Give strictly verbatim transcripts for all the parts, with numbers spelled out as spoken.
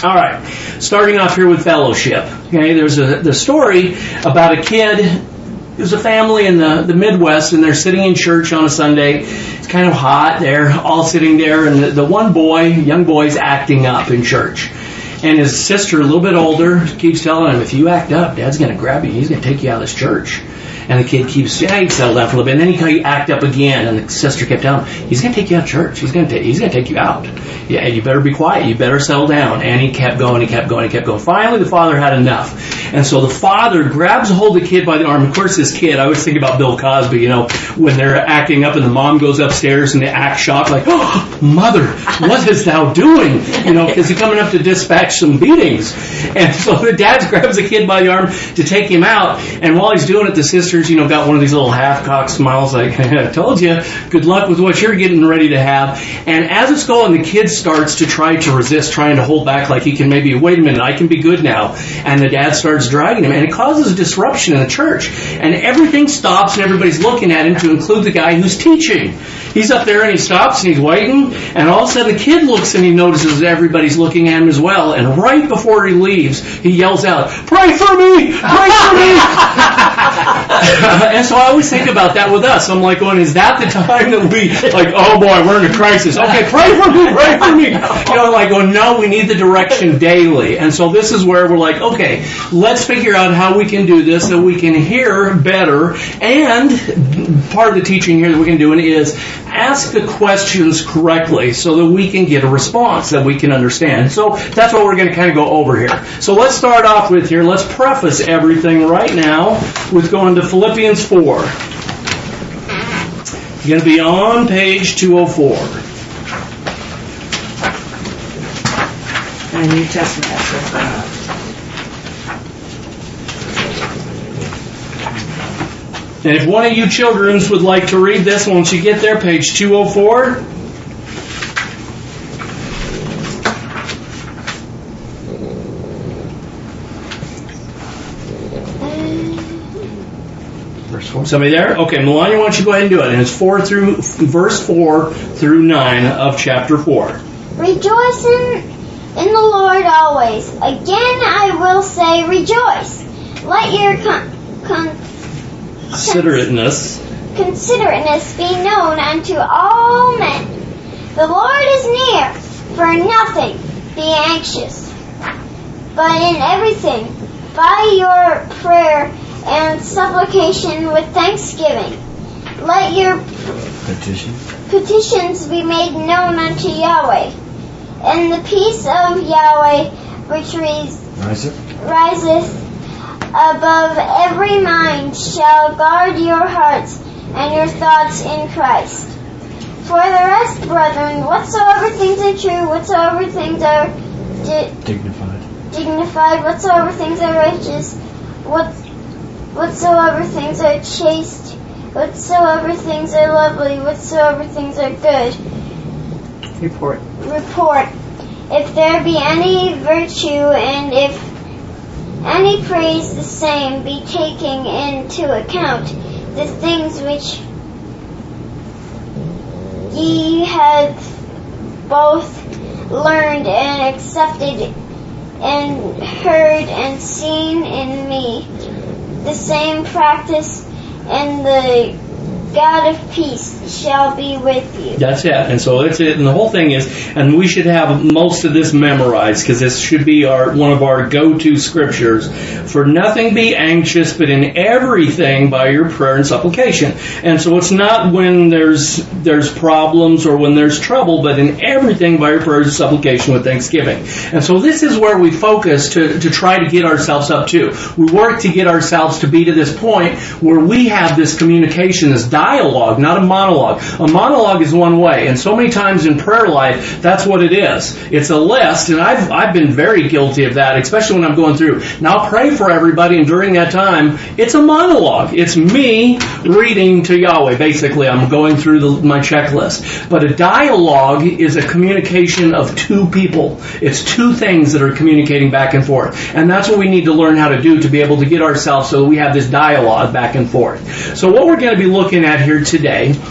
All right, starting off here with fellowship. Okay, there's a the story about a kid. There's a family in the, the Midwest, and they're sitting in church on a Sunday. It's kind of hot. They're all sitting there, and the, the one boy, young boy's acting up in church. And his sister, a little bit older, keeps telling him, if you act up, Dad's going to grab you. He's going to take you out of this church. And the kid keeps, yeah, he settled down for a little bit. And then he act up again. And the sister kept telling him, he's going to take you out of church. He's going to take, he's going to take you out. Yeah, and you better be quiet. You better settle down. And he kept going, he kept going, he kept going. Finally, the father had enough. And so the father grabs a hold of the kid by the arm. Of course, this kid, I always think about Bill Cosby, you know, when they're acting up and the mom goes upstairs and they act shocked, like, oh, mother, what is thou doing? You know, because he's coming up to dispatch some beatings. And so the dad grabs the kid by the arm to take him out. And while he's doing it, the sisters, you know, got one of these little half-cocked smiles like, I told you, good luck with what you're getting ready to have. And as it's going, the kid starts to try to resist, trying to hold back like he can maybe, wait a minute, I can be good now. And the dad starts dragging him, and it causes a disruption in the church. And everything stops, and everybody's looking at him, to include the guy who's teaching. He's up there, and he stops, and he's waiting, and all of a sudden the kid looks, and he notices everybody's looking at him as well. And right before he leaves, he yells out, pray for me! Pray for me! And so I always think about that with us. I'm like going, is that the time that we, like, oh boy, we're in a crisis. Okay, pray for me, pray for me. You know, like going, no, we need the direction daily. And so this is where we're like, okay, let's figure out how we can do this so we can hear better. And part of the teaching here that we can do is ask the questions correctly so that we can get a response that we can understand. So that's what we're going to kind of go over here. So let's start off with here. Let's preface everything right now with going to Philippians four. You're going to be on page two oh four. And New Testament. Uh, And if one of you children would like to read this, once you get there, page two oh four. Verse four. Somebody there? Okay, Melania, why don't you go ahead and do it? And it's four through verse four through nine of chapter four. Rejoice in, in the Lord always. Again, I will say, rejoice. Let your con, con Considerateness. Considerateness be known unto all men. The Lord is near. For nothing be anxious, but in everything by your prayer and supplication with thanksgiving let your Petition. petitions be made known unto Yahweh. And the peace of Yahweh which Riseth. riseth above every mind shall guard your hearts and your thoughts in Christ. For the rest, brethren, whatsoever things are true, whatsoever things are di- Dignified. dignified, whatsoever things are righteous, what, whatsoever things are chaste, whatsoever things are lovely, whatsoever things are good, report. report. If there be any virtue, and if any praise, the same be taking into account the things which ye have both learned and accepted and heard and seen in me, the same practice, and the God of peace shall be with you. That's it. And so that's it. And the whole thing is, and we should have most of this memorized because this should be our one of our go-to scriptures. For nothing be anxious, but in everything by your prayer and supplication. And so it's not when there's there's problems or when there's trouble, but in everything by your prayers and supplication with thanksgiving. And so this is where we focus to, to try to get ourselves up to. We work to get ourselves to be to this point where we have this communication, this dialogue, not a monologue. A monologue is one way, and so many times in prayer life, that's what it is. It's a list, and I've I've been very guilty of that, especially when I'm going through. Now I'll pray for everybody, and during that time, it's a monologue. It's me reading to Yahweh. Basically, I'm going through the, my checklist. But a dialogue is a communication of two people. It's two things that are communicating back and forth. And that's what we need to learn how to do to be able to get ourselves so that we have this dialogue back and forth. So what we're going to be looking at here today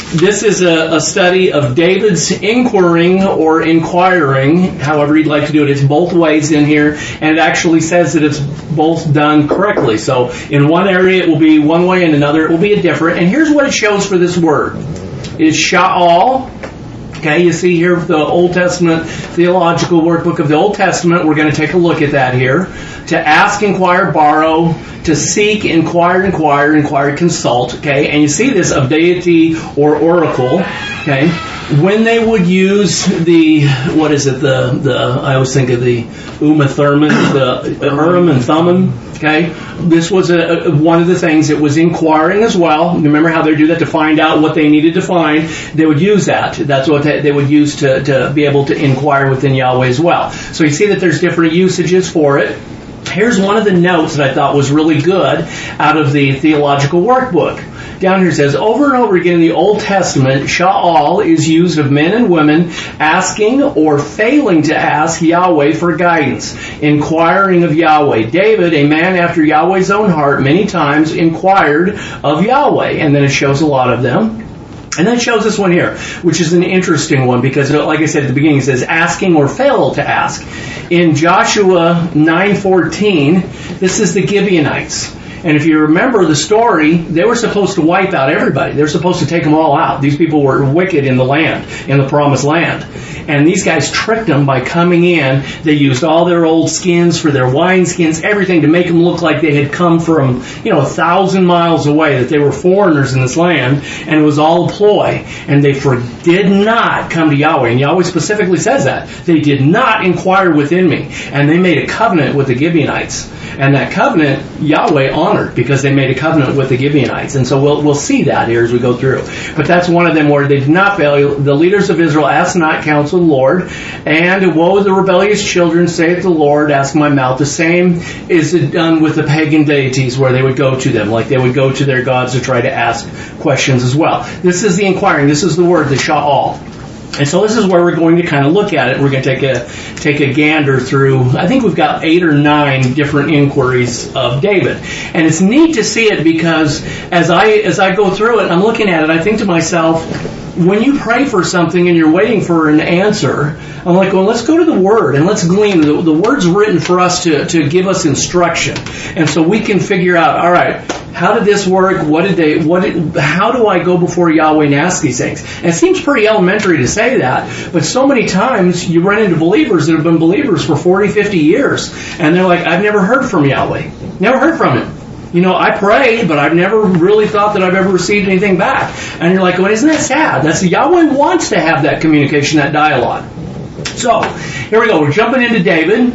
This is a, a study of David's inquiring or inquiring, however you'd like to do it. It's both ways in here, and it actually says that it's both done correctly. So in one area it will be one way, and another it will be a different. And here's what it shows for this word. It's Sha'al. Okay, you see here the Old Testament theological workbook of the Old Testament. We're going to take a look at that here. To ask, inquire, borrow. To seek, inquire, inquire, inquire, consult. Okay, and you see this of deity or oracle. Okay, when they would use the, what is it, the, the I always think of the Uma Thurman, the Urim and Thummim. Okay, this was a, a, one of the things. It was inquiring as well. Remember how they do that to find out what they needed to find? They would use that. That's what they, they would use to, to be able to inquire within Yahweh as well. So you see that there's different usages for it. Here's one of the notes that I thought was really good out of the theological workbook. Down here it says, over and over again in the Old Testament, Sha'al is used of men and women asking or failing to ask Yahweh for guidance, inquiring of Yahweh. David, a man after Yahweh's own heart, many times inquired of Yahweh. And then it shows a lot of them. And then it shows this one here, which is an interesting one because, like I said at the beginning, it says asking or fail to ask. In Joshua nine fourteen, this is the Gibeonites. And if you remember the story, they were supposed to wipe out everybody. They were supposed to take them all out. These people were wicked in the land, in the promised land. And these guys tricked them by coming in. They used all their old skins for their wine skins, everything to make them look like they had come from, you know, a thousand miles away, that they were foreigners in this land. And it was all a ploy. And they for, did not come to Yahweh. And Yahweh specifically says that. They did not inquire within me. And they made a covenant with the Gibeonites. And that covenant, Yahweh honored because they made a covenant with the Gibeonites. And so we'll we'll see that here as we go through. But that's one of them where they did not fail. The leaders of Israel asked not counsel the Lord. And woe the rebellious children, saith the Lord, ask my mouth. The same is done with the pagan deities where they would go to them. Like they would go to their gods to try to ask questions as well. This is the inquiring. This is the word, the Sha'al. And so this is where we're going to kind of look at it. We're going to take a take a gander through, I think we've got eight or nine different inquiries of David. And it's neat to see it because as I as I go through it, I'm looking at it, I think to myself, when you pray for something and you're waiting for an answer, I'm like, well, let's go to the Word and let's glean. The, the Word's written for us to, to give us instruction. And so we can figure out, all right, how did this work? What did they, what did, how do I go before Yahweh and ask these things? And it seems pretty elementary to say that, but so many times you run into believers that have been believers for forty, fifty years, and they're like, I've never heard from Yahweh. Never heard from Him. You know, I pray, but I've never really thought that I've ever received anything back. And you're like, well, isn't that sad? That's Yahweh wants to have that communication, that dialogue. So, here we go. We're jumping into David.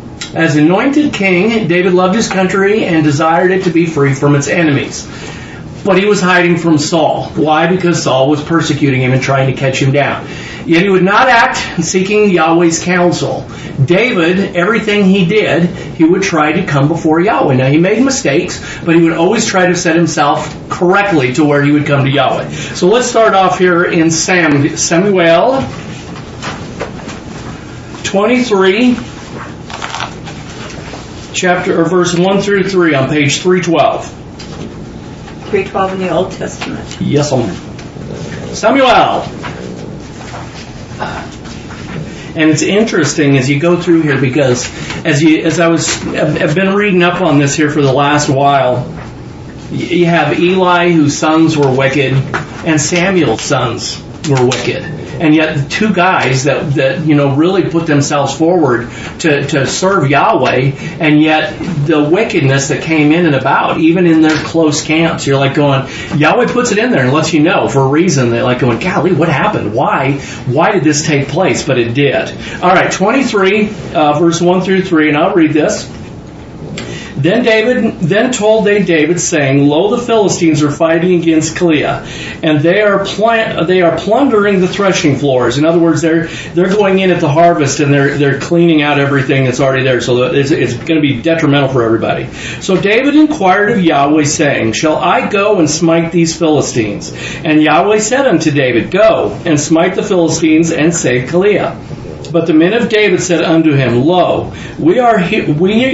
As anointed king, David loved his country and desired it to be free from its enemies. But he was hiding from Saul. Why? Because Saul was persecuting him and trying to catch him down. Yet he would not act seeking Yahweh's counsel. David, everything he did, he would try to come before Yahweh. Now, he made mistakes, but he would always try to set himself correctly to where he would come to Yahweh. So let's start off here in Sam, Samuel twenty-three, chapter or verse one through three on page three twelve. three twelve in the Old Testament. Yes, ma'am. Samuel. And it's interesting as you go through here because as you as I was I've been reading up on this here for the last while. You have Eli, whose sons were wicked, and Samuel's sons were wicked. And yet the two guys that, that you know really put themselves forward to, to serve Yahweh, and yet the wickedness that came in and about, even in their close camps, you're like going, Yahweh puts it in there and lets you know for a reason. They're like going, golly, what happened? Why? Why did this take place? But it did. All right, twenty-three, uh, verse one through three, and I'll read this. Then David, then told they David, saying, Lo, the Philistines are fighting against Keilah, and they are plant, they are plundering the threshing floors. In other words, they're they're going in at the harvest and they're they're cleaning out everything that's already there. So that it's, it's going to be detrimental for everybody. So David inquired of Yahweh, saying, Shall I go and smite these Philistines? And Yahweh said unto David, Go and smite the Philistines and save Keilah. But the men of David said unto him, Lo, we are he- we.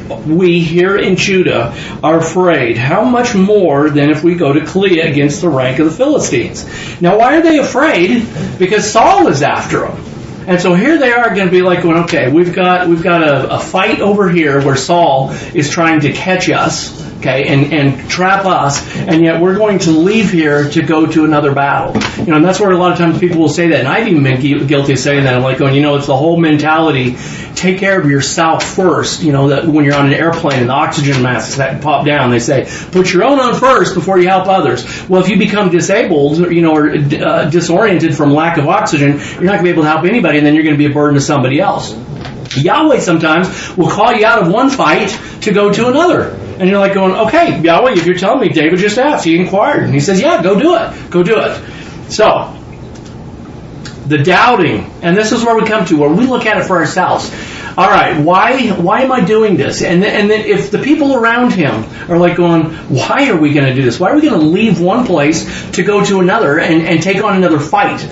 we here in Judah are afraid, how much more than if we go to Keilah against the rank of the Philistines? Now, why are they afraid? Because Saul is after them. And so here they are going to be like going, okay, we've got we've got a, a fight over here where Saul is trying to catch us, okay, and, and trap us, and yet we're going to leave here to go to another battle. You know, and that's where a lot of times people will say that, and I've even been guilty of saying that. I'm like going, you know, it's the whole mentality, take care of yourself first. You know, that when you're on an airplane and the oxygen masks that pop down, they say, put your own on first before you help others. Well, if you become disabled, you know, or uh, disoriented from lack of oxygen, you're not going to be able to help anybody, and then you're going to be a burden to somebody else. Yahweh sometimes will call you out of one fight to go to another. And you're like going, okay, Yahweh, if you're telling me, David just asked, he inquired. And he says, yeah, go do it. Go do it. So, the doubting, and this is where we come to, where we look at it for ourselves. All right, why why am I doing this? And then, and then if the people around him are like going, why are we going to do this? Why are we going to leave one place to go to another and, and take on another fight?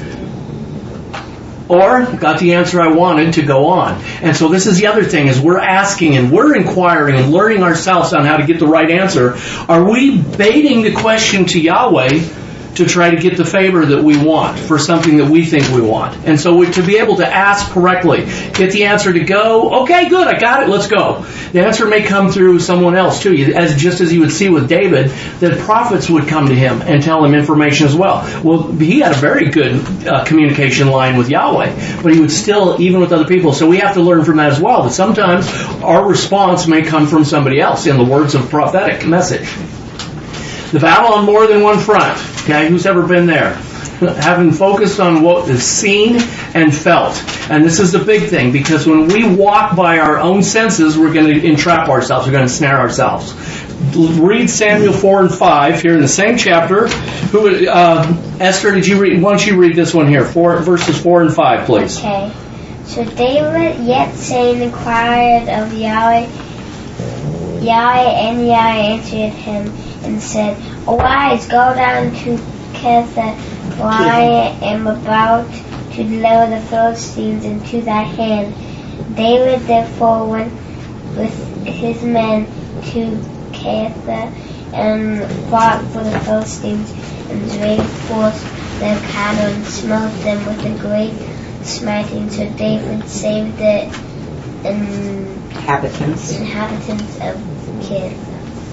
Or, got the answer I wanted to go on. And so this is the other thing, is we're asking and we're inquiring and learning ourselves on how to get the right answer. Are we baiting the question to Yahweh to try to get the favor that we want for something that we think we want? And so we, to be able to ask correctly, get the answer to go, okay, good, I got it, let's go. The answer may come through someone else too, as just as you would see with David, that prophets would come to him and tell him information as well. Well, he had a very good uh, communication line with Yahweh, but he would still, even with other people. So we have to learn from that as well, that sometimes our response may come from somebody else in the words of prophetic message. The battle on more than one front. Okay, who's ever been there? Having focused on what is seen and felt. And this is the big thing, because when we walk by our own senses, we're going to entrap ourselves. We're going to snare ourselves. Read Samuel four and five here in the same chapter. Who, uh, Esther, did you read? Why don't you read this one here? Four, verses four and five, please. Okay. So David yet saying inquired of Yahweh, Yahweh, and Yahweh answered him and said, Arise, go down to Keilah, for I am about to deliver the Philistines into thy hand. David therefore went with his men to Keilah and fought for the Philistines, and reinforced their cattle and smote them with a great smiting. So David saved the Inhabitants. inhabitants of Keilah.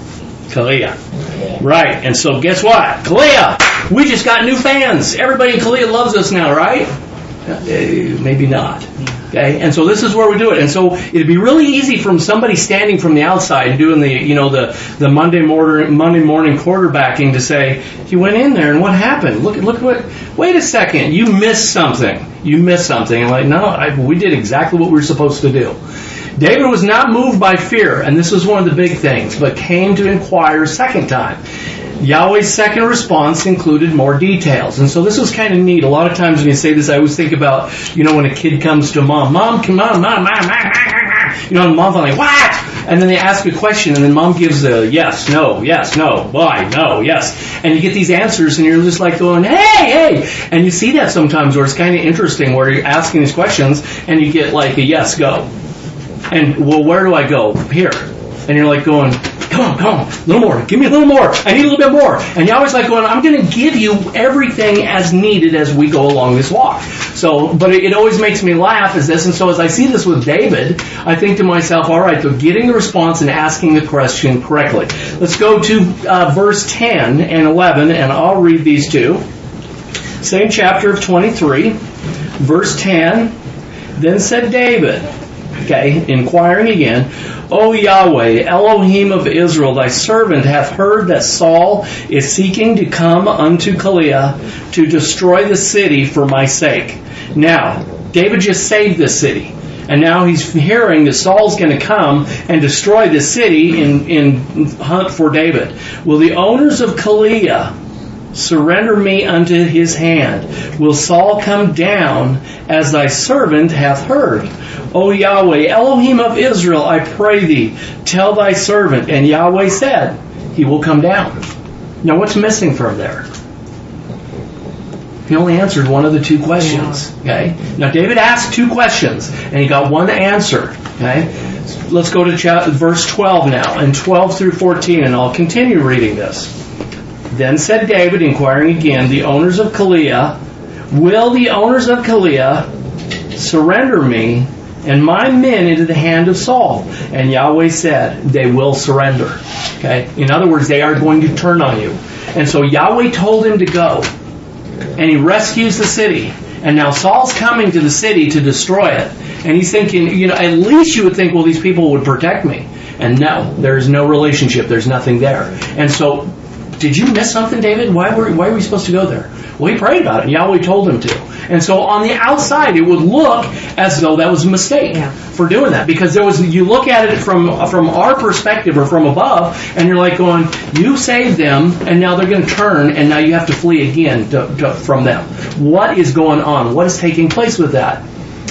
Keilah. Right, and so guess what? Keilah! We just got new fans. Everybody in Keilah loves us now, right? Uh, maybe not. Okay, and so this is where we do it. And so it'd be really easy from somebody standing from the outside doing the, you know, the, the Monday morning Monday morning quarterbacking to say, you went in there and what happened? Look, look what. Wait a second, you missed something. You missed something. And like, no, I, we did exactly what we were supposed to do. David was not moved by fear, and this was one of the big things, but came to inquire a second time. Yahweh's second response included more details. And so this was kind of neat. A lot of times when you say this, I always think about, you know, when a kid comes to mom, Mom, come on, Mom, Mom, Mom, you know, and mom's like, what? And then they ask a question, and then mom gives a yes, no, yes, no, why, no, yes. And you get these answers, and you're just like going, hey, hey. And you see that sometimes where it's kind of interesting, where you're asking these questions, and you get like a yes, go. And, well, where do I go? Here. And you're like going, come on, come on, a little more. Give me a little more. I need a little bit more. And Yahweh's like going, I'm going to give you everything as needed as we go along this walk. So, but it, it always makes me laugh is this. And so as I see this with David, I think to myself, all right, so getting the response and asking the question correctly. Let's go to uh, verse ten and eleven, and I'll read these two. Same chapter of twenty-three, verse ten. Then said David, okay, inquiring again, O Yahweh, Elohim of Israel, thy servant hath heard that Saul is seeking to come unto Keilah to destroy the city for my sake. Now, David just saved this city. And now he's hearing that Saul's going to come and destroy the city in, in hunt for David. Will the owners of Keilah surrender me unto his hand? Will Saul come down as thy servant hath heard? O Yahweh, Elohim of Israel, I pray thee, tell thy servant. And Yahweh said, he will come down. Now what's missing from there? He only answered one of the two questions. Okay. Now David asked two questions, and he got one answer. Okay. Let's go to chapter, verse twelve now, and twelve through fourteen, and I'll continue reading this. Then said David, inquiring again, the owners of Keilah, will the owners of Keilah surrender me and my men into the hand of Saul? And Yahweh said, they will surrender. Okay? In other words, they are going to turn on you. And so Yahweh told him to go. And he rescues the city. And now Saul's coming to the city to destroy it. And he's thinking, you know, at least you would think, well, these people would protect me. And no, there's no relationship. There's nothing there. And so, did you miss something, David? Why were, why were we supposed to go there? Well, he prayed about it. Yahweh told him to. And so on the outside, it would look as though that was a mistake yeah. for doing that. Because there was, you look at it from from our perspective or from above, and you're like going, you saved them, and now they're going to turn, and now you have to flee again to, to, from them. What is going on? What is taking place with that?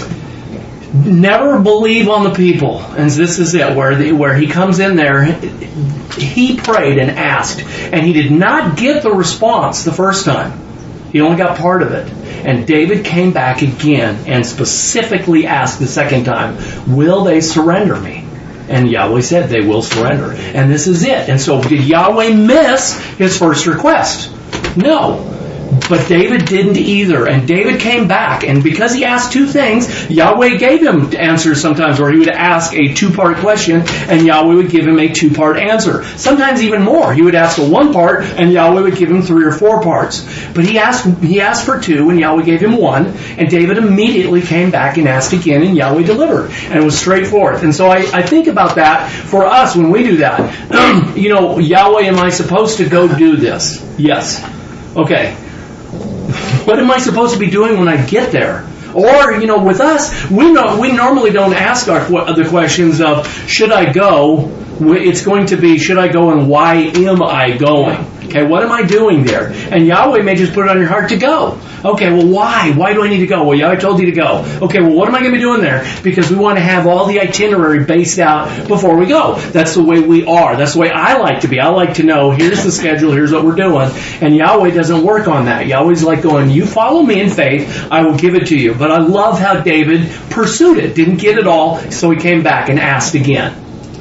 Never believe on the people. And this is it, where the, where he comes in there, he prayed and asked, and he did not get the response the first time. He only got part of it. And David came back again and specifically asked the second time, will they surrender me? And Yahweh said they will surrender. And this is it. And so did Yahweh miss his first request? No. But David didn't either. And David came back. And because he asked two things, Yahweh gave him answers sometimes where he would ask a two-part question and Yahweh would give him a two-part answer. Sometimes even more. He would ask a one-part and Yahweh would give him three or four parts. But he asked he asked for two and Yahweh gave him one. And David immediately came back and asked again and Yahweh delivered. And it was straightforward. And so I, I think about that for us when we do that. You know, Yahweh, am I supposed to go do this? Yes. Okay. What am I supposed to be doing when I get there? Or, you know, with us, we know, we normally don't ask our the questions of, should I go? It's going to be, should I go and why am I going? Okay, what am I doing there? And Yahweh may just put it on your heart to go. Okay, well, why? Why do I need to go? Well, Yahweh told you to go. Okay, well, what am I going to be doing there? Because we want to have all the itinerary based out before we go. That's the way we are. That's the way I like to be. I like to know, here's the schedule, here's what we're doing. And Yahweh doesn't work on that. Yahweh's like going, you follow me in faith, I will give it to you. But I love how David pursued it. Didn't get it all, so he came back and asked again.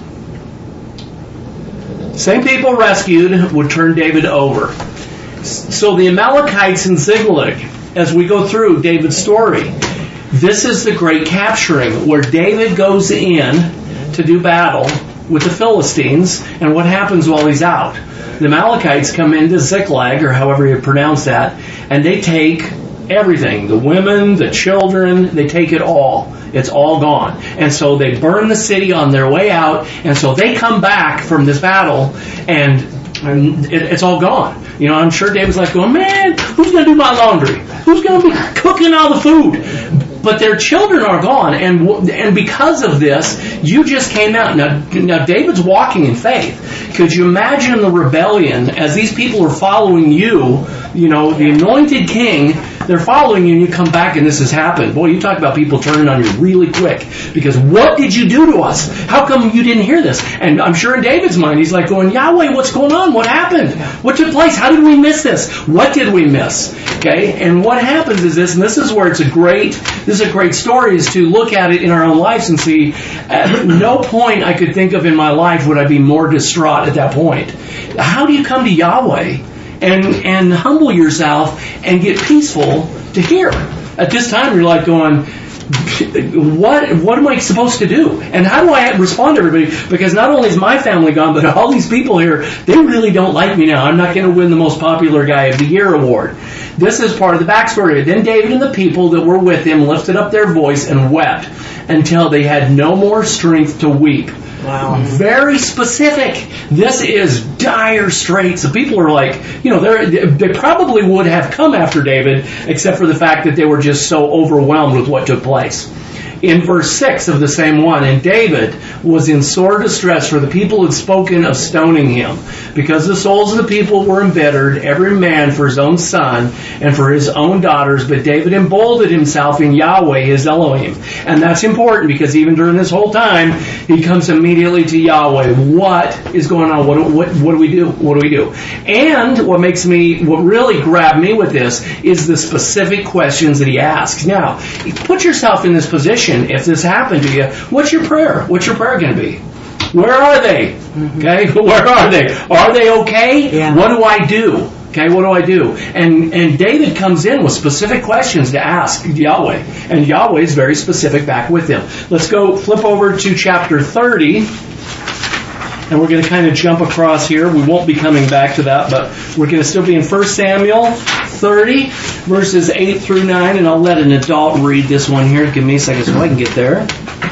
Same people rescued would turn David over. So the Amalekites in Ziklag, as we go through David's story, this is the great capturing where David goes in to do battle with the Philistines, and what happens while he's out? The Amalekites come into Ziklag, or however you pronounce that, and they take everything. The women, the children, they take it all. It's all gone. And so they burn the city on their way out, and so they come back from this battle, and, and it, it's all gone. You know, I'm sure David's like going, man, who's going to do my laundry? Who's going to be cooking all the food? But their children are gone, and and because of this, you just came out. Now, now David's walking in faith. Could you imagine the rebellion as these people are following you, you know, the anointed king, they're following you and you come back and this has happened. Boy, you talk about people turning on you really quick. Because what did you do to us? How come you didn't hear this? And I'm sure in David's mind, he's like going, Yahweh, what's going on? What happened? What took place? How did we miss this? What did we miss? Okay, and what happens is this, and this is where it's a great, this is a great story, is to look at it in our own lives and see, at no point I could think of in my life would I be more distraught at that point. How do you come to Yahweh and and humble yourself and get peaceful to hear? At this time, you're like going, what what am I supposed to do? And how do I respond to everybody? Because not only is my family gone, but all these people here, they really don't like me now. I'm not going to win the most popular guy of the year award. This is part of the backstory. Then David and the people that were with him lifted up their voice and wept until they had no more strength to weep. Wow. Very specific. This is dire straits. The people are like, you know, they they probably would have come after David, except for the fact that they were just so overwhelmed with what took place. In verse six of the same one, and David was in sore distress, for the people had spoken of stoning him, because the souls of the people were embittered, every man for his own son and for his own daughters. But David emboldened himself in Yahweh his Elohim. And that's important, because even during this whole time, he comes immediately to Yahweh. What is going on? What, what, what do we do? What do we do? And what makes me, what really grabbed me with this is the specific questions that he asks. Now, put yourself in this position. situation, if this happened to you, what's your prayer? What's your prayer going to be? Where are they? Okay, where are they? Are they okay? Yeah. What do I do? Okay, what do I do? And and David comes in with specific questions to ask Yahweh. And Yahweh is very specific back with him. Let's go flip over to chapter thirty. And we're going to kind of jump across here. We won't be coming back to that, but we're going to still be in First Samuel thirty, verses eight through nine. And I'll let an adult read this one here. Give me a second so I can get there.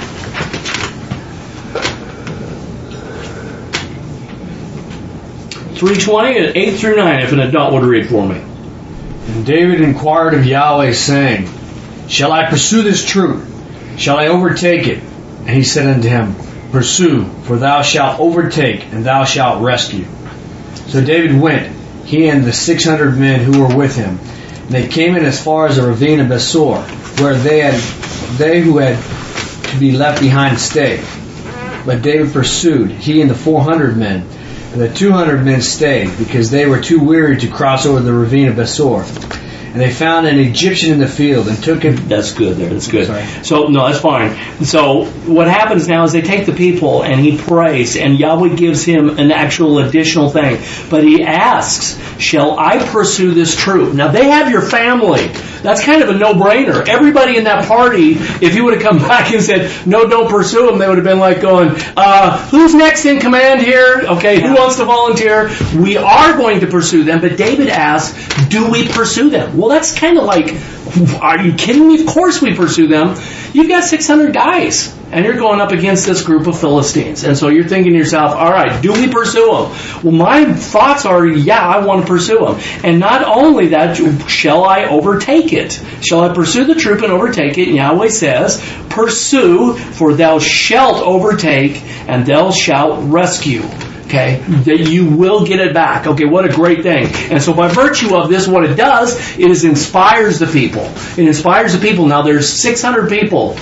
three twenty and eight through nine, if an adult would read for me. And David inquired of Yahweh, saying, Shall I pursue this troop? Shall I overtake it? And he said unto him, Pursue, for thou shalt overtake, and thou shalt rescue. So David went, he and the six hundred men who were with him. And they came in as far as the ravine of Besor, where they had they who had to be left behind stayed. But David pursued, he and the four hundred men. And the two hundred men stayed, because they were too weary to cross over the ravine of Besor. And they found an Egyptian in the field and took him. That's good there. That's good. Sorry. So, no, that's fine. So, what happens now is they take the people and he prays, and Yahweh gives him an actual additional thing. But he asks, shall I pursue this troop? Now, they have your family. That's kind of a no-brainer. Everybody in that party, if you would have come back and said, no, don't pursue them, they would have been like going, uh, who's next in command here? Okay, who wants to volunteer? We are going to pursue them. But David asks, do we pursue them? Well, that's kind of like, are you kidding me? Of course we pursue them. You've got six hundred guys, and you're going up against this group of Philistines. And so you're thinking to yourself, all right, do we pursue them? Well, my thoughts are, yeah, I want to pursue them. And not only that, shall I overtake it? Shall I pursue the troop and overtake it? And Yahweh says, pursue, for thou shalt overtake, and thou shalt rescue. Okay, that you will get it back. Okay, what a great thing. And so by virtue of this, what it does is inspires the people. It inspires the people. Now there's six hundred people.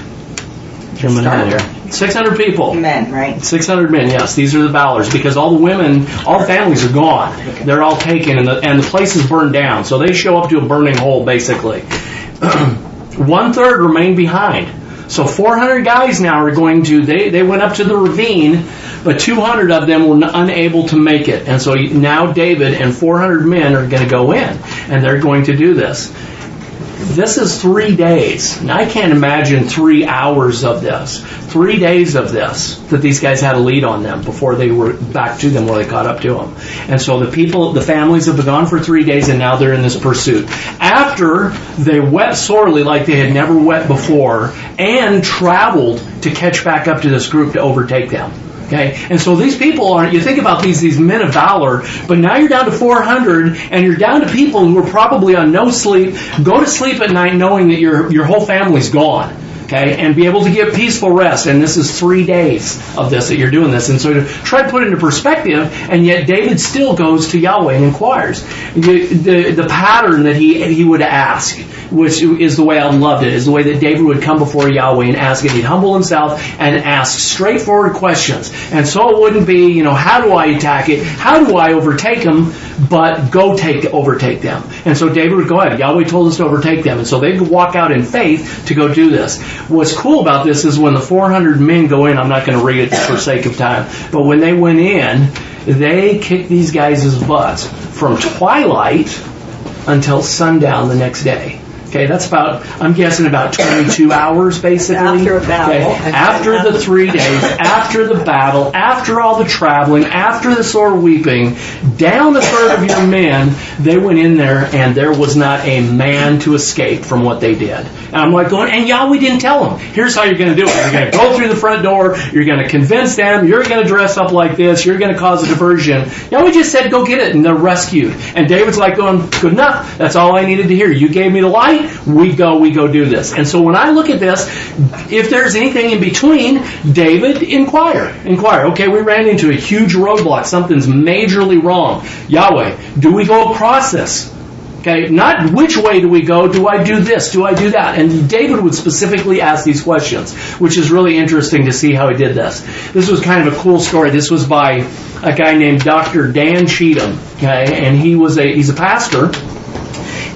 six hundred people. Men, right? six hundred men, yes. These are the Valors, because all the women, all the families are gone. Okay. They're all taken, and the, and the place is burned down. So they show up to a burning hole, basically. One third remain behind. So four hundred guys now are going to, they, they went up to the ravine, but two hundred of them were unable to make it. And so now David and four hundred men are going to go in, and they're going to do this. This is three days. Now, I can't imagine three hours of this. Three days of this that these guys had a lead on them before they were back to them, where they caught up to them. And so the people, the families have been gone for three days, and now they're in this pursuit. After they wept sorely like they had never wept before, and traveled to catch back up to this group to overtake them. Okay, and so these people are, you think about these these men of valor, but now you're down to four hundred, and you're down to people who are probably on no sleep. Go to sleep at night knowing that your your whole family's gone. Okay, and be able to get peaceful rest. And this is three days of this that you're doing this. And so to try to put it into perspective, and yet David still goes to Yahweh and inquires. The, the, the pattern that he he would ask, which is the way I loved it, is the way that David would come before Yahweh and ask it. He'd humble himself and ask straightforward questions. And so it wouldn't be, you know, how do I attack it? How do I overtake them? But go take overtake them. And so David would go ahead. Yahweh told us to overtake them. And so they could walk out in faith to go do this. What's cool about this is when the four hundred men go in, I'm not going to read it for sake of time, but when they went in, they kicked these guys' butts from twilight until sundown the next day. Okay, that's about, I'm guessing about twenty-two hours, basically. After a battle. Okay. After the three days, after the battle, after all the traveling, after the sore weeping, down a third of your men, they went in there, and there was not a man to escape from what they did. And I'm like going, and Yahweh didn't tell them, here's how you're going to do it. You're going to go through the front door, you're going to convince them, you're going to dress up like this, you're going to cause a diversion. Yahweh just said, go get it, and they're rescued. And David's like going, good enough, that's all I needed to hear. You gave me the light, we go, we go do this. And so when I look at this, if there's anything in between, David, inquire. Inquire. Okay, we ran into a huge roadblock. Something's majorly wrong. Yahweh, do we go across this? Okay, not which way do we go? Do I do this? Do I do that? And David would specifically ask these questions, which is really interesting to see how he did this. This was kind of a cool story. This was by a guy named Doctor Dan Cheatham. Okay, and he was a he's a pastor.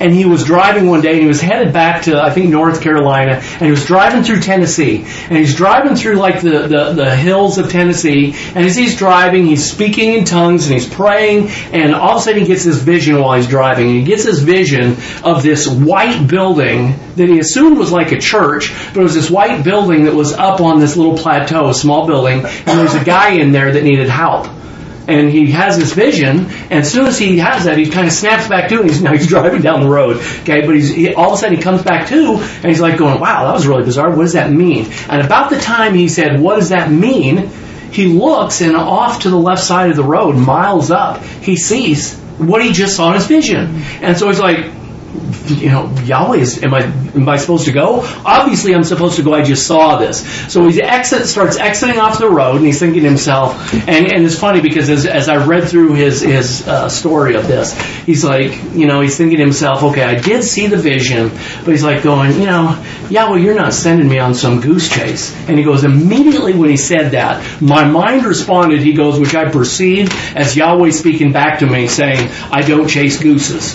and he was driving one day, and he was headed back to, I think, North Carolina, and he was driving through Tennessee, and he's driving through like the, the, the hills of Tennessee, and as he's driving, he's speaking in tongues, and he's praying, and all of a sudden he gets this vision while he's driving, and he gets this vision of this white building that he assumed was like a church, but it was this white building that was up on this little plateau, a small building, and there's a guy in there that needed help. And he has this vision, and as soon as he has that, he kind of snaps back to it, and he's, now he's driving down the road, okay, but he's, he, all of a sudden he comes back to, and he's like going, wow, that was really bizarre, what does that mean? And about the time he said, what does that mean, he looks, and off to the left side of the road, miles up, he sees what he just saw in his vision. And so he's like, you know, Yahweh, is, am I am I supposed to go? Obviously I'm supposed to go, I just saw this. So he exit, starts exiting off the road, and he's thinking to himself, and, and it's funny because as, as I read through his, his uh, story of this, he's like, you know, he's thinking to himself, okay, I did see the vision, but he's like going, you know, Yahweh, you're not sending me on some goose chase. And he goes, immediately when he said that, my mind responded, he goes, which I perceived as Yahweh speaking back to me saying, I don't chase gooses.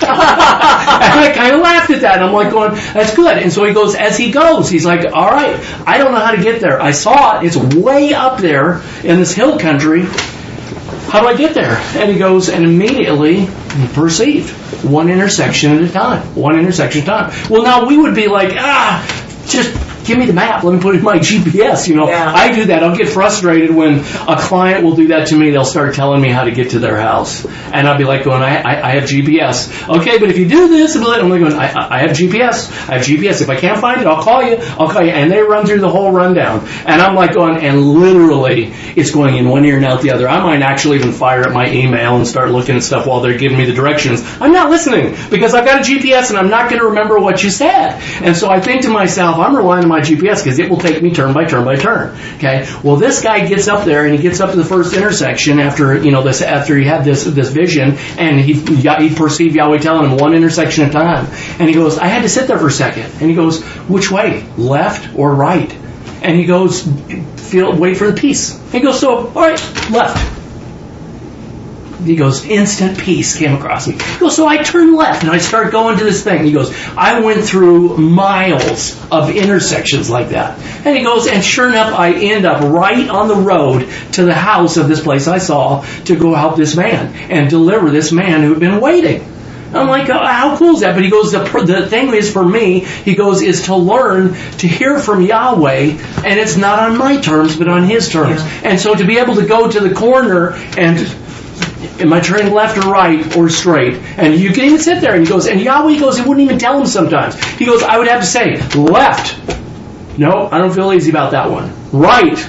And I kind of laughed at that. And I'm like going, that's good. And so he goes, as he goes, he's like, all right, I don't know how to get there. I saw it. It's way up there in this hill country. How do I get there? And he goes, and immediately he perceived one intersection at a time. One intersection at a time. Well, now we would be like, ah, just give me the map. Let me put it in my G P S. You know, yeah. I do that. I'll get frustrated when a client will do that to me. They'll start telling me how to get to their house. And I'll be like going, I, I, I have G P S. Okay, but if you do this, I'm like going, I, I have G P S. I have G P S. If I can't find it, I'll call you. I'll call you. And they run through the whole rundown. And I'm like going, and literally, it's going in one ear and out the other. I might actually even fire at my email and start looking at stuff while they're giving me the directions. I'm not listening because I've got a G P S and I'm not going to remember what you said. And so I think to myself, I'm relying on my G P S because it will take me turn by turn by turn. Okay. Well, this guy gets up there and he gets up to the first intersection after you know this after he had this this vision, and he he perceived Yahweh telling him one intersection at a time. And he goes, I had to sit there for a second. And he goes, which way, left or right? And he goes, feel wait for the peace. He goes, so all right, left. He goes, instant peace came across me. He goes, so I turned left and I start going to this thing. He goes, I went through miles of intersections like that. And he goes, and sure enough, I end up right on the road to the house of this place I saw to go help this man and deliver this man who had been waiting. I'm like, oh, how cool is that? But he goes, the, the thing is for me, he goes, is to learn to hear from Yahweh, and it's not on my terms, but on His terms. Yeah. And so to be able to go to the corner and, am I turning left or right or straight? And you can even sit there. And he goes, and Yahweh goes, he wouldn't even tell him sometimes. He goes, I would have to say, left. No, I don't feel easy about that one. Right.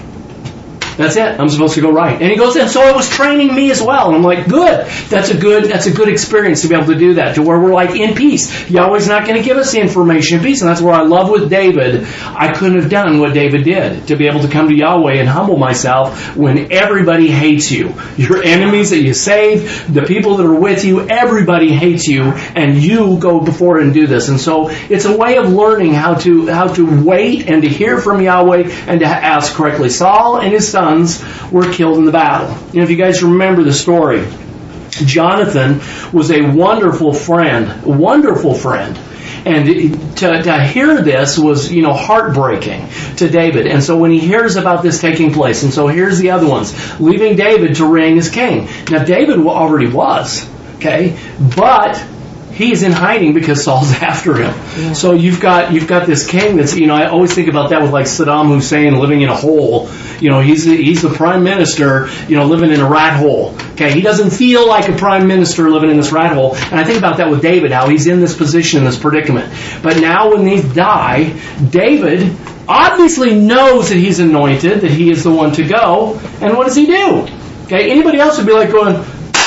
That's it. I'm supposed to go right. And he goes, and so it was training me as well. And I'm like, good. That's a good, that's a good experience to be able to do that, to where we're like in peace. Yahweh's not going to give us the information in peace. And that's where I love with David. I couldn't have done what David did, to be able to come to Yahweh and humble myself when everybody hates you. Your enemies that you saved, the people that are with you, everybody hates you, and you go before and do this. And so it's a way of learning how to, how to wait and to hear from Yahweh and to ask correctly. Saul and his son were killed in the battle. You know, if you guys remember the story, Jonathan was a wonderful friend, wonderful friend. And to, to hear this was, you know, heartbreaking to David. And so when he hears about this taking place, and so here's the other ones, leaving David to reign as king. Now, David already was, okay, but he's in hiding because Saul's after him. Yeah. So you've got you've got this king that's, you know, I always think about that with like Saddam Hussein living in a hole. You know, he's the, he's the prime minister, you know, living in a rat hole. Okay, he doesn't feel like a prime minister living in this rat hole. And I think about that with David, how he's in this position, this predicament. But now when these die, David obviously knows that he's anointed, that he is the one to go. And what does he do? Okay, anybody else would be like going,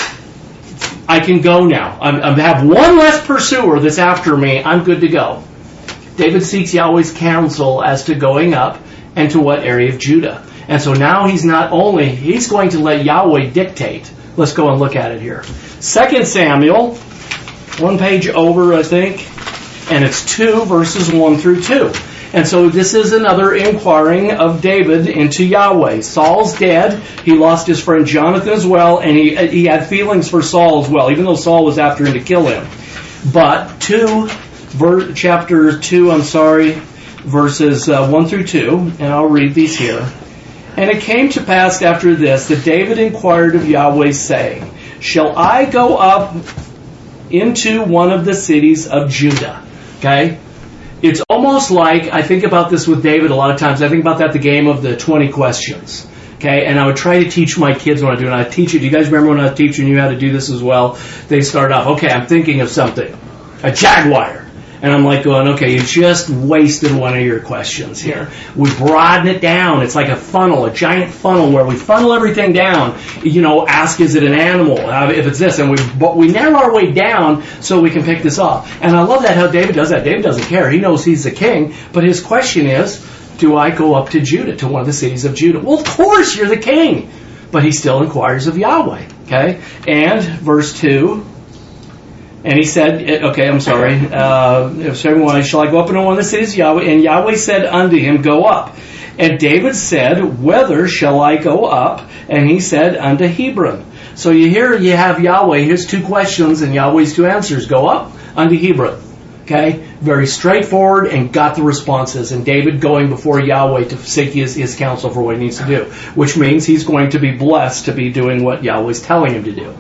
I can go now. I have one less pursuer that's after me. I'm good to go. David seeks Yahweh's counsel as to going up and to what area of Judah. And so now he's not only, he's going to let Yahweh dictate. Let's go and look at it here. Second Samuel, one page over, I think, and it's two, verses one through two. And so this is another inquiring of David into Yahweh. Saul's dead. He lost his friend Jonathan as well, and he he had feelings for Saul as well, even though Saul was after him to kill him. But two, ver, chapter two, I'm sorry, verses uh, one through two, and I'll read these here. And it came to pass after this that David inquired of Yahweh, saying, shall I go up into one of the cities of Judah? Okay? It's almost like, I think about this with David a lot of times, I think about that, the game of the twenty questions. Okay, and I would try to teach my kids when I do it. And I teach it. Do you guys remember when I was teaching you how to do this as well? They start off, okay, I'm thinking of something. A jaguar. And I'm like going, okay, you just wasted one of your questions here. We broaden it down. It's like a funnel, a giant funnel where we funnel everything down. You know, ask, is it an animal? Uh, if it's this. And we but we narrow our way down so we can pick this off. And I love that how David does that. David doesn't care. He knows he's the king. But his question is, do I go up to Judah, to one of the cities of Judah? Well, of course, you're the king. But he still inquires of Yahweh. Okay? And verse two... And he said, okay, I'm sorry, uh, shall I go up into one of the cities of Yahweh? And Yahweh said unto him, go up. And David said, whither shall I go up? And he said, unto Hebron. So you hear, you have Yahweh, here's two questions and Yahweh's two answers. Go up unto Hebron. Okay? Very straightforward and got the responses. And David going before Yahweh to seek his, his counsel for what he needs to do. Which means he's going to be blessed to be doing what Yahweh's telling him to do.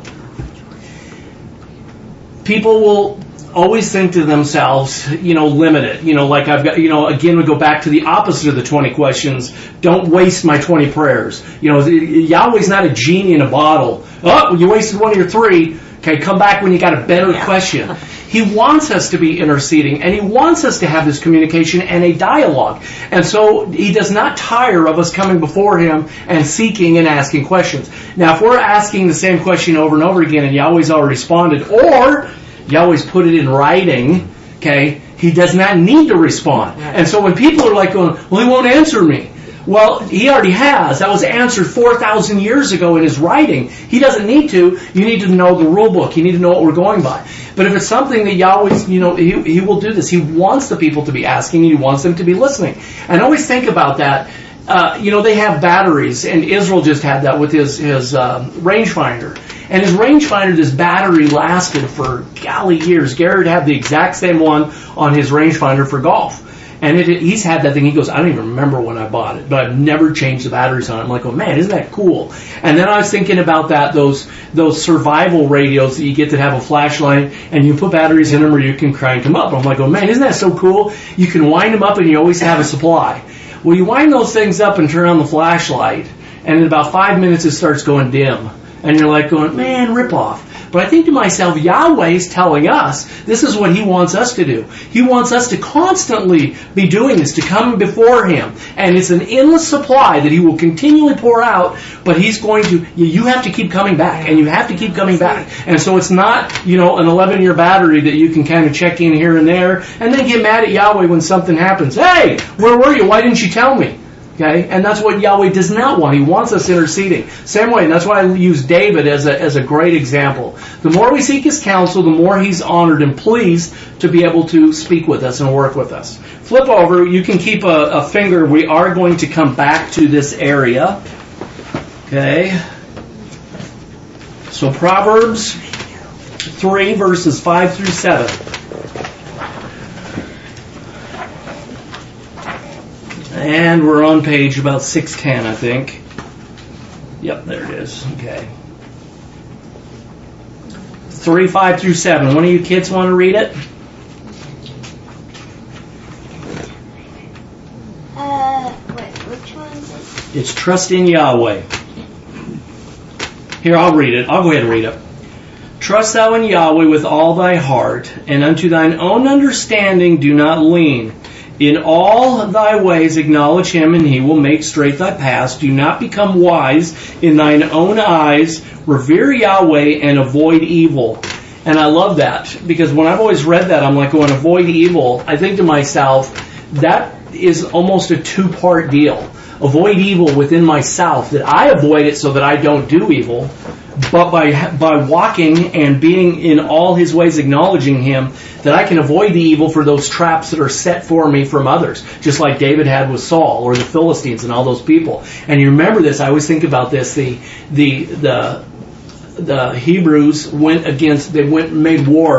People will always think to themselves, you know, limit it. You know, like I've got, you know, again, we go back to the opposite of the twenty questions. Don't waste my twenty prayers. You know, Yahweh's not a genie in a bottle. Oh, you wasted one of your three. Okay, come back when you got a better Yeah. question. He wants us to be interceding, and he wants us to have this communication and a dialogue. And so he does not tire of us coming before him and seeking and asking questions. Now, if we're asking the same question over and over again and Yahweh's already responded, or Yahweh's put it in writing, okay, he does not need to respond. And so when people are like going, well, he won't answer me. Well, he already has. That was answered four thousand years ago in his writing. He doesn't need to. You need to know the rule book. You need to know what we're going by. But if it's something that Yahweh's, you know, he, he will do this. He wants the people to be asking. He wants them to be listening. And always think about that. Uh, you know, they have batteries, and Israel just had that with his, his uh, rangefinder. And his rangefinder, this battery lasted for, golly, years. Garrett had the exact same one on his rangefinder for golf. And it, it, he's had that thing. He goes, I don't even remember when I bought it, but I've never changed the batteries on it. I'm like, oh man, isn't that cool? And then I was thinking about that, those those survival radios that you get that have a flashlight, and you put batteries in them, or you can crank them up. I'm like, oh man, isn't that so cool? You can wind them up, and you always have a supply. Well, you wind those things up and turn on the flashlight, and in about five minutes it starts going dim. And you're like going, man, rip off. But I think to myself, Yahweh's telling us this is what he wants us to do. He wants us to constantly be doing this, to come before him. And it's an endless supply that he will continually pour out, but he's going to, you have to keep coming back, and you have to keep coming back. And so it's not, you know, an eleven-year battery that you can kind of check in here and there, and then get mad at Yahweh when something happens. Hey, where were you? Why didn't you tell me? Okay, and that's what Yahweh does not want. He wants us interceding. Same way, and that's why I use David as a as a great example. The more we seek his counsel, the more he's honored and pleased to be able to speak with us and work with us. Flip over. You can keep a, a finger. We are going to come back to this area. Okay. So Proverbs three, verses five through seven. And we're on page about six ten, I think. Yep, there it is. Okay. three, five through seven. One of you kids want to read it? Uh, wait, which one is it? It's trust in Yahweh. Here, I'll read it. I'll go ahead and read it. Trust thou in Yahweh with all thy heart, and unto thine own understanding do not lean. In all thy ways acknowledge him, and he will make straight thy paths. Do not become wise in thine own eyes. Revere Yahweh and avoid evil. And I love that, because when I've always read that, I'm like, going, avoid evil. I think to myself, that is almost a two-part deal. Avoid evil within myself, that I avoid it so that I don't do evil. But by by walking and being in all his ways, acknowledging him, that I can avoid the evil for those traps that are set for me from others, just like David had with Saul or the Philistines and all those people. And you remember this, I always think about this, the the the the Hebrews went against, they went made war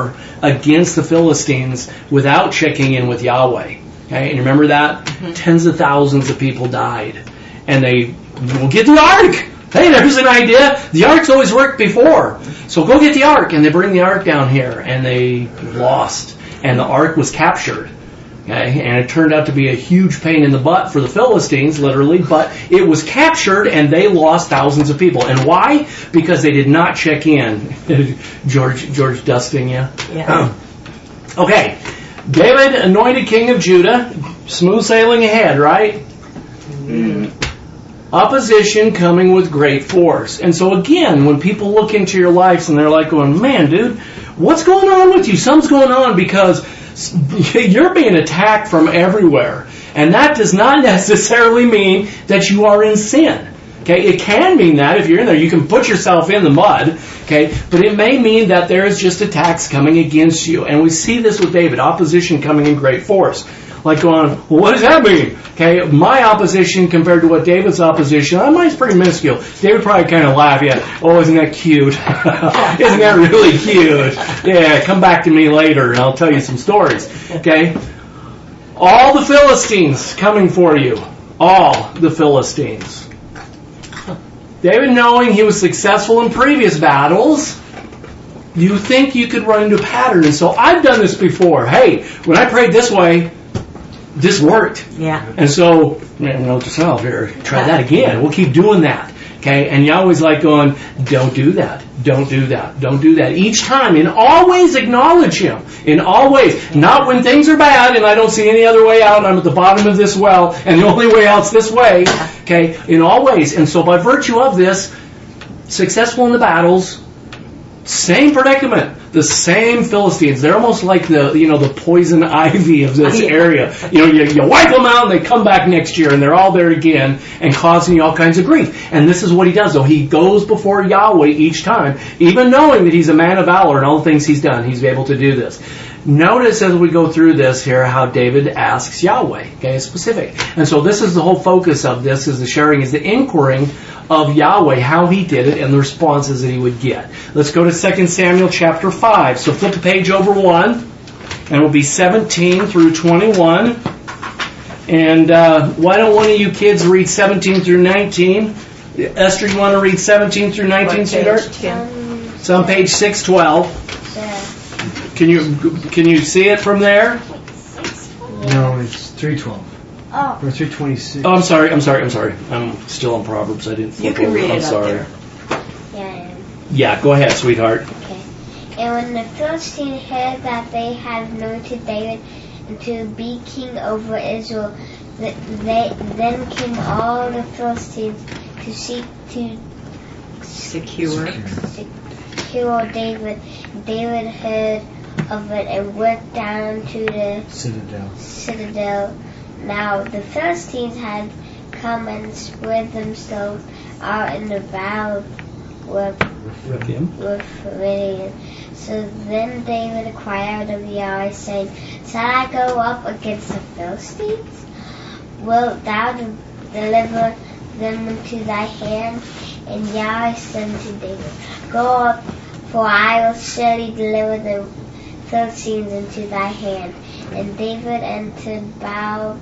against the Philistines without checking in with Yahweh. Okay, and remember that? Mm-hmm. Tens of thousands of people died. And they, well, get the ark! Hey, there's an idea. The ark's always worked before. So go get the ark. And they bring the ark down here. And they lost. And the ark was captured. Okay, and it turned out to be a huge pain in the butt for the Philistines, literally, but it was captured and they lost thousands of people. And why? Because they did not check in. George, George dusting you? Yeah. Okay, David, anointed king of Judah, smooth sailing ahead, right? Mm. Opposition coming with great force. And so again, when people look into your lives and they're like going, man, dude, what's going on with you? Something's going on because you're being attacked from everywhere. And that does not necessarily mean that you are in sin. Okay, it can mean that if you're in there, you can put yourself in the mud. Okay, but it may mean that there is just attacks coming against you. And we see this with David, opposition coming in great force. Like going, well, what does that mean? Okay, my opposition compared to what David's opposition, uh, mine's pretty minuscule. David probably kind of laughed, yeah, oh, isn't that cute? Isn't that really cute? Yeah, come back to me later and I'll tell you some stories. Okay? All the Philistines coming for you. All the Philistines. David, knowing he was successful in previous battles, you think you could run into a pattern. And so I've done this before. Hey, when I prayed this way, this worked. Yeah. And so, man, note to self here, try that again. We'll keep doing that. Okay? And Yahweh's like going, don't do that. Don't do that. Don't do that. Each time, and always acknowledge Him. In all ways. Not when things are bad and I don't see any other way out and I'm at the bottom of this well and the only way out's this way. Okay? In all ways. And so by virtue of this, successful in the battles, same predicament. The same Philistines. They're almost like the, you know, the poison ivy of this area. You know, you, you wipe them out and they come back next year and they're all there again and causing you all kinds of grief. And this is what he does, though. He goes before Yahweh each time, even knowing that he's a man of valor and all the things he's done. He's able to do this. Notice as we go through this here how David asks Yahweh. Okay, specific. And so this is the whole focus of this, is the sharing, is the inquiring of Yahweh, how he did it, and the responses that he would get. Let's go to Second Samuel chapter five. So flip the page over one, and it will be seventeen through twenty-one. And uh, why don't one of you kids read seventeen through nineteen? Esther, you want to read seventeen through nineteen, sweetheart? Um, It's on page six twelve. the Can you can you see it from there? No, it's three twelve. Oh, Or three twenty-six. Oh, I'm sorry, I'm sorry, I'm sorry. I'm still on Proverbs. I didn't flip You can over. read I'm it up sorry. there. yeah. Yeah, go ahead, sweetheart. Okay. And when the Philistines heard that they had anointed David to be king over Israel, th- they then came all the Philistines to seek to Secure. secure David. David heard of it and went down to the Citadel. citadel. Now the Philistines had come and spread themselves out in the valley with With him. with Midian. So then David inquired of Yahweh, saying, shall I go up against the Philistines? Wilt thou de- deliver them into thy hand? And Yahweh said to David, go up, for I will surely deliver the Philistines into thy hand. And David entered Baal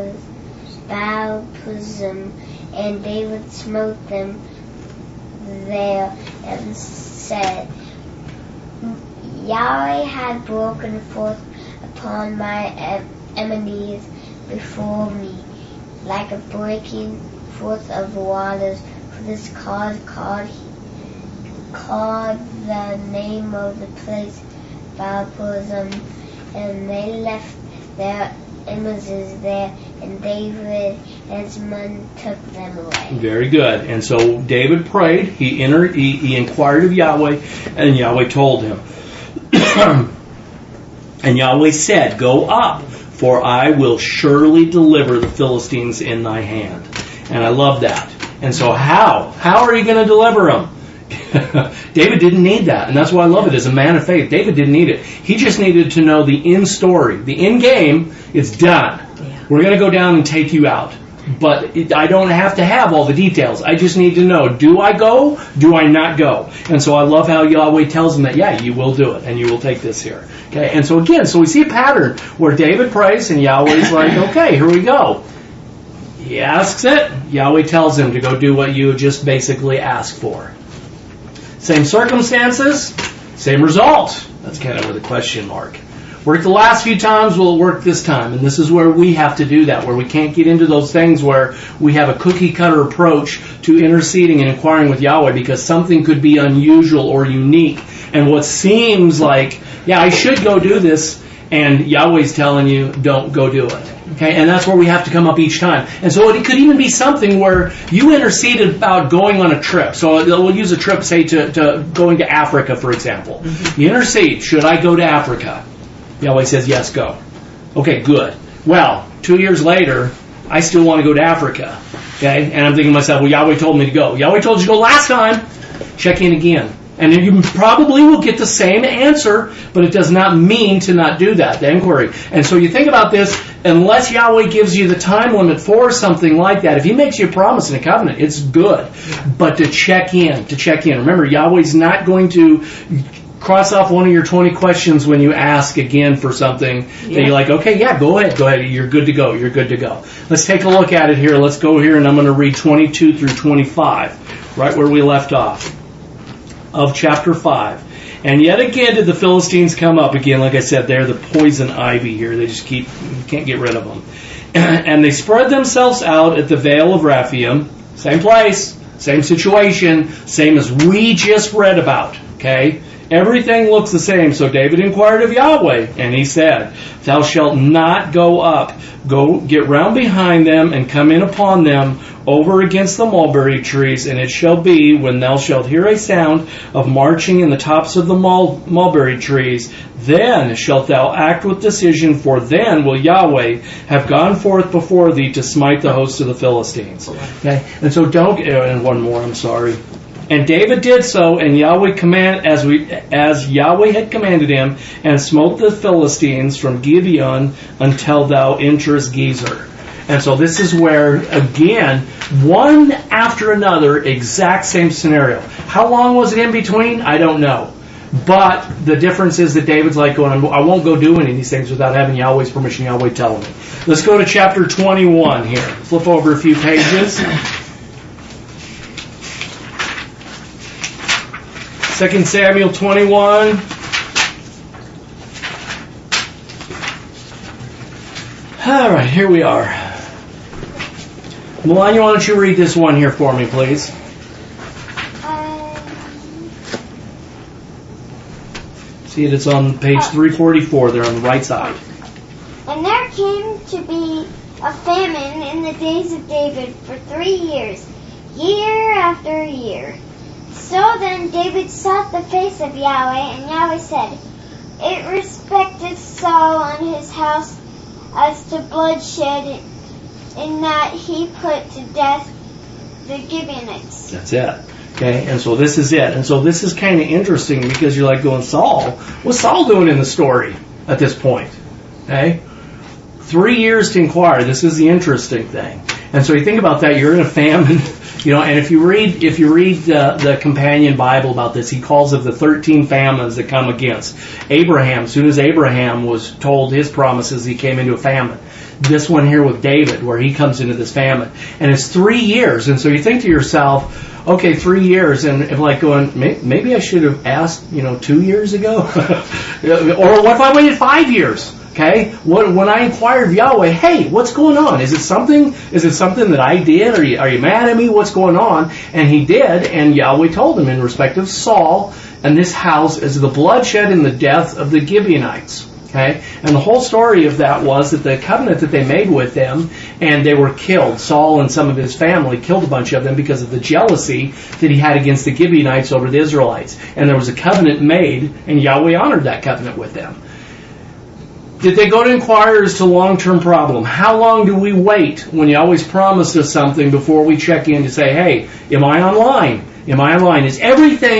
Perazim, and David smote them there and said, Yahweh had broken forth upon my em- enemies before me, like a breaking forth of waters. For this cause called, called the name of the place Baal Perazim, and they left their images there, and David and his men took them away. Very good. And so David prayed. He entered. He, he inquired of Yahweh, and Yahweh told him. And Yahweh said, go up, for I will surely deliver the Philistines in thy hand. And I love that. And so how? How are you going to deliver them? David didn't need that, and that's why I love it. As a man of faith, David didn't need it. He just needed to know the end story. The end game is done. Yeah. We're going to go down and take you out. but it, I don't have to have all the details. I just need to know, do I go? Do I not go? And so I love how Yahweh tells him that, yeah, you will do it, and you will take this here. Okay, and so again, so we see a pattern where David prays, and Yahweh's like, okay, here we go. He asks it, Yahweh tells him to go do what you just basically asked for. Same circumstances, same result. That's kind of with a question mark. Worked the last few times, will it work this time? And this is where we have to do that, where we can't get into those things where we have a cookie-cutter approach to interceding and inquiring with Yahweh because something could be unusual or unique. And what seems like, yeah, I should go do this, and Yahweh's telling you, don't go do it. Okay, and that's where we have to come up each time. And so it could even be something where you interceded about going on a trip. So we'll use a trip, say, to, to going to Africa, for example. Mm-hmm. You intercede, should I go to Africa? Yahweh says, yes, go. Okay, good. Well, two years later, I still want to go to Africa. Okay, and I'm thinking to myself, well, Yahweh told me to go. Yahweh told you to go last time. Check in again. And you probably will get the same answer, but it does not mean to not do that, the inquiry. And so you think about this, unless Yahweh gives you the time limit for something like that, if He makes you a promise in a covenant, it's good. But to check in, to check in. Remember, Yahweh's not going to cross off one of your twenty questions when you ask again for something yeah. that you're like, okay, yeah, go ahead, go ahead, you're good to go, you're good to go. Let's take a look at it here. Let's go here, and I'm going to read twenty-two through twenty-five, right where we left off of chapter five. And yet again did the Philistines come up again. Like I said, they're the poison ivy here. They just keep, you can't get rid of them. And they spread themselves out at the Vale of Rephaim. Same place, same situation, same as we just read about. Okay? Everything looks the same. So David inquired of Yahweh, and he said, thou shalt not go up. Go get round behind them and come in upon them over against the mulberry trees. And it shall be, when thou shalt hear a sound of marching in the tops of the mul- mulberry trees, then shalt thou act with decision, for then will Yahweh have gone forth before thee to smite the host of the Philistines. Okay? And so don't, and one more, I'm sorry. And David did so, and Yahweh command as we as Yahweh had commanded him, and smote the Philistines from Gibeon until thou enterest Gezer. And so this is where, again, one after another, exact same scenario. How long was it in between? I don't know. But the difference is that David's like going, I won't go do any of these things without having Yahweh's permission, Yahweh telling me. Let's go to chapter twenty-one here. Flip over a few pages. Second Samuel twenty-one. All right, here we are. Melania, why don't you read this one here for me, please? Um, See it, it's on page three forty-four there on the right side. And there came to be a famine in the days of David for three years, year after year. So then David sought the face of Yahweh, and Yahweh said, it respecteth Saul and his house as to bloodshed, in that he put to death the Gibeonites. That's it. Okay, and so this is it. And so this is kind of interesting because you're like going, Saul? What's Saul doing in the story at this point? Okay? Three years to inquire. This is the interesting thing. And so you think about that, you're in a famine. You know, and if you read if you read uh, the companion Bible about this, he calls it the thirteen famines that come against Abraham. As soon as Abraham was told his promises, he came into a famine. This one here with David, where he comes into this famine, and it's three years. And so you think to yourself, okay, three years, and if like going, maybe I should have asked, you know, two years ago, or what if I waited five years? Okay, when, when I inquired of Yahweh, hey, what's going on? Is it something? Is it something that I did? Are you, are you mad at me? What's going on? And he did, and Yahweh told him in respect of Saul and this house is the bloodshed and the death of the Gibeonites. Okay, and the whole story of that was that the covenant that they made with them, and they were killed. Saul and some of his family killed a bunch of them because of the jealousy that he had against the Gibeonites over the Israelites. And there was a covenant made, and Yahweh honored that covenant with them. Did they go to inquire as to a long-term problem? How long do we wait when Yahweh's promised us something before we check in to say, hey, am I online? Am I online? Is everything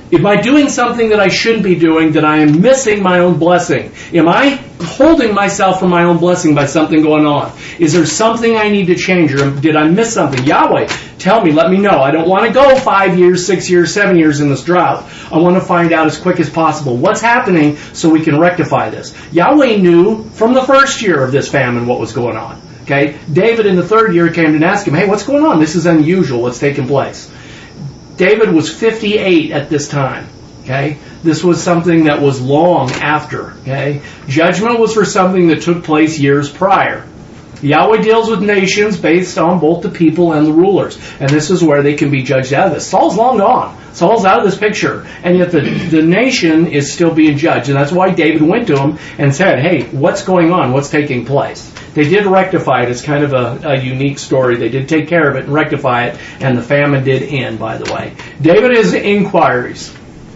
Am I doing something that I shouldn't be doing, that I am missing my own blessing? Am I holding myself from my own blessing by something going on? Is there something I need to change, or did I miss something? Yahweh, tell me, let me know. I don't want to go five years, six years, seven years in this drought. I want to find out as quick as possible what's happening so we can rectify this. Yahweh knew from the first year of this famine what was going on. Okay, David in the third year came and asked him, hey, what's going on? This is unusual. What's taking place? David was fifty-eight at this time. Okay, this was something that was long after. Okay, judgment was for something that took place years prior. Yahweh deals with nations based on both the people and the rulers, and this is where they can be judged out of this. Saul's long gone. Saul's out of this picture, and yet the the nation is still being judged, and that's why David went to him and said, hey, what's going on? What's taking place? They did rectify it. It's kind of a, a unique story. They did take care of it and rectify it, and the famine did end, by the way. David is inquiries.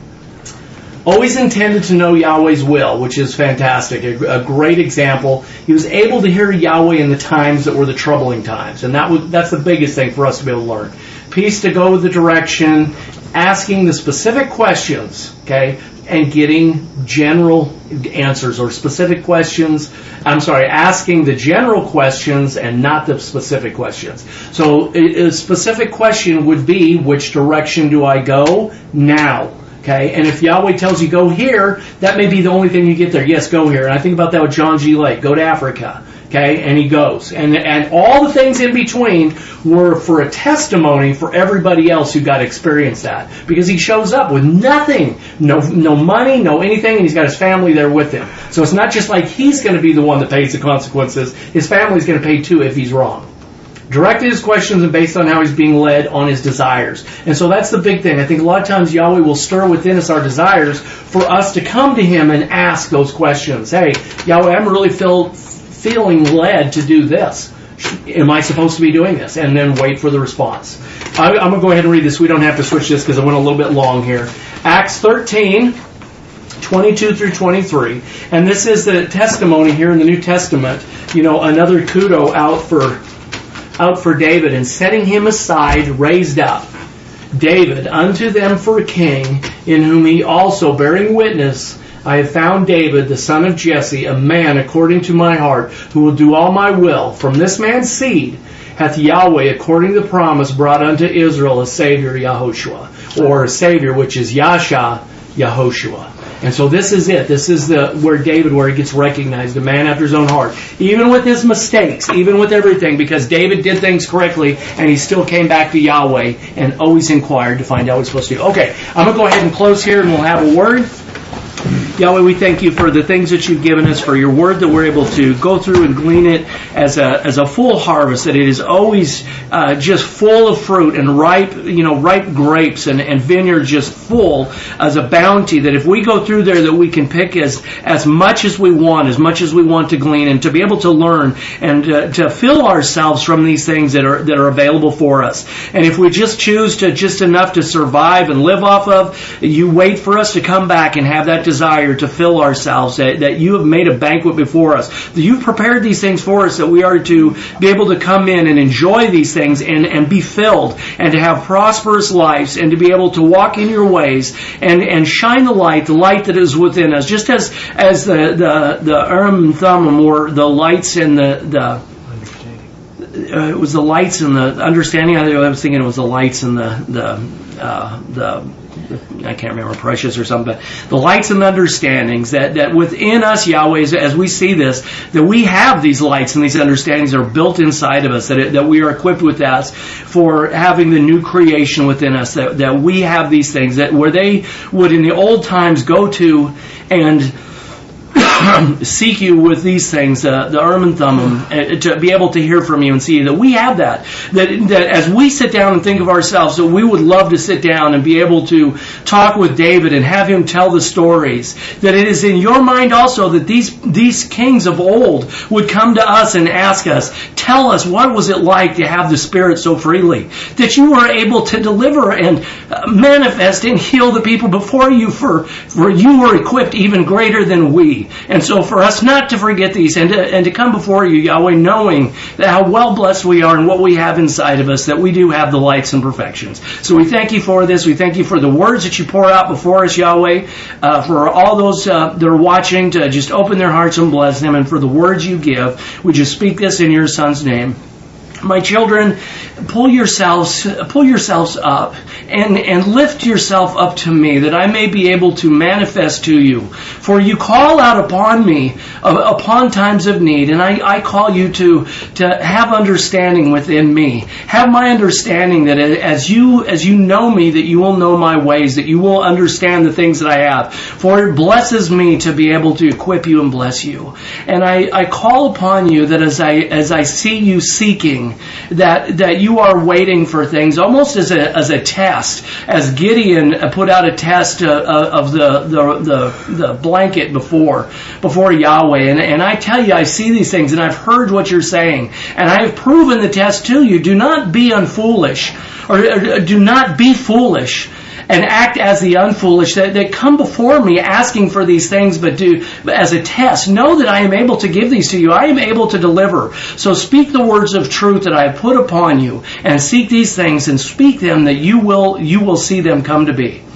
Always intended to know Yahweh's will, which is fantastic. A, a great example. He was able to hear Yahweh in the times that were the troubling times, and that was, that's the biggest thing for us to be able to learn. Peace to go with the direction, asking the specific questions, okay, and getting general answers or specific questions. I'm sorry, asking the general questions and not the specific questions. So a specific question would be, which direction do I go now? Okay, and if Yahweh tells you go here, that may be the only thing you get there. Yes, go here. And I think about that with John G. Lake. Go to Africa. Okay, and he goes. And and all the things in between were for a testimony for everybody else who got to experience that. Because he shows up with nothing. No no money, no anything, and he's got his family there with him. So it's not just like he's going to be the one that pays the consequences. His family's going to pay too if he's wrong. Directed his questions and based on how he's being led on his desires. And so that's the big thing. I think a lot of times Yahweh will stir within us our desires for us to come to Him and ask those questions. Hey, Yahweh, I'm really feel, feeling led to do this. Am I supposed to be doing this? And then wait for the response. I, I'm going to go ahead and read this. We don't have to switch this because I went a little bit long here. Acts thirteen, twenty-two through twenty-three. And this is the testimony here in the New Testament. You know, another kudo out for... out for David, and setting him aside, raised up David unto them for a king, in whom he also, bearing witness, I have found David, the son of Jesse, a man according to my heart, who will do all my will. From this man's seed hath Yahweh, according to the promise, brought unto Israel a Savior, Yahoshua, or a Savior, which is Yasha, Yahoshua. And so this is it. This is the where David, where he gets recognized, a man after his own heart. Even with his mistakes, even with everything, because David did things correctly, and he still came back to Yahweh and always inquired to find out what he's supposed to do. Okay, I'm going to go ahead and close here, and we'll have a word. Yahweh, we thank you for the things that you've given us, for your word that we're able to go through and glean it as a as a full harvest, that it is always uh, just full of fruit and ripe, you know, ripe grapes and, and vineyards just full as a bounty, that if we go through there that we can pick as, as much as we want, as much as we want to glean, and to be able to learn and uh, to fill ourselves from these things that are that are available for us. And if we just choose to just enough to survive and live off of, you wait for us to come back and have that desire to fill ourselves, that, that you have made a banquet before us, that you've prepared these things for us, that we are to be able to come in and enjoy these things and, and be filled and to have prosperous lives and to be able to walk in your ways and, and shine the light, the light that is within us, just as as the the, the Urim and Thummim were the lights and the, the uh, it was the lights and the understanding. I was thinking it was the lights and the the uh, the I can't remember, precious or something, but the lights and the understandings that, that within us, Yahweh, as, as we see this, that we have these lights and these understandings are built inside of us, that it, that we are equipped with that for having the new creation within us, that, that we have these things, that where they would in the old times go to and seek you with these things, uh, the Urim and Thummim, uh, to be able to hear from you and see that we have that. that. That as we sit down and think of ourselves, that we would love to sit down and be able to talk with David and have him tell the stories. That it is in your mind also that these these kings of old would come to us and ask us, tell us, what was it like to have the Spirit so freely? That you were able to deliver and uh, manifest and heal the people before you, for, for you were equipped even greater than we. And so for us not to forget these and to, and to come before you, Yahweh, knowing that how well blessed we are and what we have inside of us, that we do have the lights and perfections. So we thank you for this. We thank you for the words that you pour out before us, Yahweh, uh, for all those uh, that are watching to just open their hearts and bless them, and for the words you give. We just speak this in your Son's name. My children, pull yourselves, pull yourselves up and, and lift yourself up to me, that I may be able to manifest to you. For you call out upon me, uh, upon times of need, and I, I call you to, to have understanding within me. Have my understanding that as you, as you know me, that you will know my ways, that you will understand the things that I have. For it blesses me to be able to equip you and bless you. And I, I call upon you that as I, as I see you seeking, that that you are waiting for things almost as a as a test, as Gideon put out a test uh, of the, the the the blanket before before Yahweh, and and I tell you, I see these things and I've heard what you're saying, and I have proven the test to you. Do not be unfoolish, or, or do not be foolish and act as the unfoolish that, that come before me asking for these things, but do as a test. Know that I am able to give these to you. I am able to deliver. So speak the words of truth that I have put upon you, and seek these things and speak them, that you will you will see them come to be.